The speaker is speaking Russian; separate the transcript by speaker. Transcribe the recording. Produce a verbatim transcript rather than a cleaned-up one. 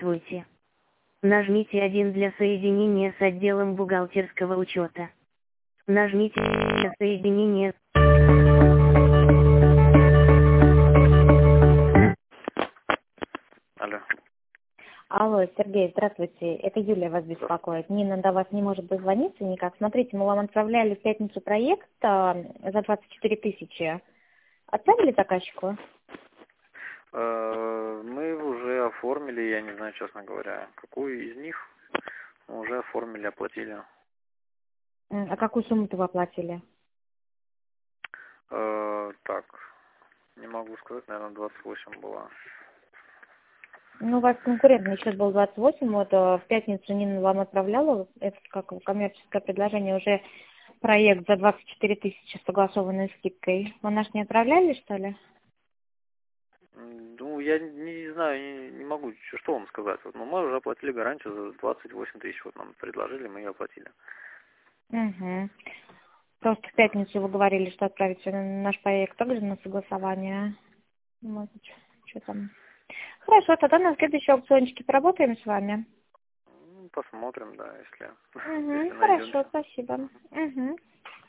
Speaker 1: Здравствуйте. Нажмите один для соединения с отделом бухгалтерского учета. Нажмите для соединения.
Speaker 2: Алло.
Speaker 3: Алло, Сергей, здравствуйте. Это Юлия вас беспокоит. Нина до вас не может дозвониться никак. Смотрите, мы вам отправляли в пятницу проект а, за двадцать четыре тысячи. Отправили заказчику?
Speaker 2: Э, Мы его уже оформили, я не знаю, честно говоря, какую из них мы уже оформили, оплатили.
Speaker 3: М, А какую сумму-то вы оплатили?
Speaker 2: Э, Так, не могу сказать, наверное, двадцать восемь была.
Speaker 3: Ну, у вас конкурентный счет был двадцать восемь, вот а, в пятницу Нина вам отправляла, это как коммерческое предложение, уже проект за двадцать четыре тысячи с согласованной скидкой. Вы наш не отправляли, что ли?
Speaker 2: М, Ну, я не знаю, не, не могу, чё- что вам сказать. Вот, но мы уже оплатили гарантию за двадцать восемь тысяч, вот нам предложили, мы ее оплатили.
Speaker 3: Угу. Просто в пятницу вы говорили, что отправите на наш проект также на согласование. Вот, что там. Хорошо, тогда на следующем аукциончике поработаем с вами.
Speaker 2: Ну, посмотрим, да, если,
Speaker 3: Угу,
Speaker 2: если
Speaker 3: хорошо,
Speaker 2: найдемся.
Speaker 3: спасибо. Угу.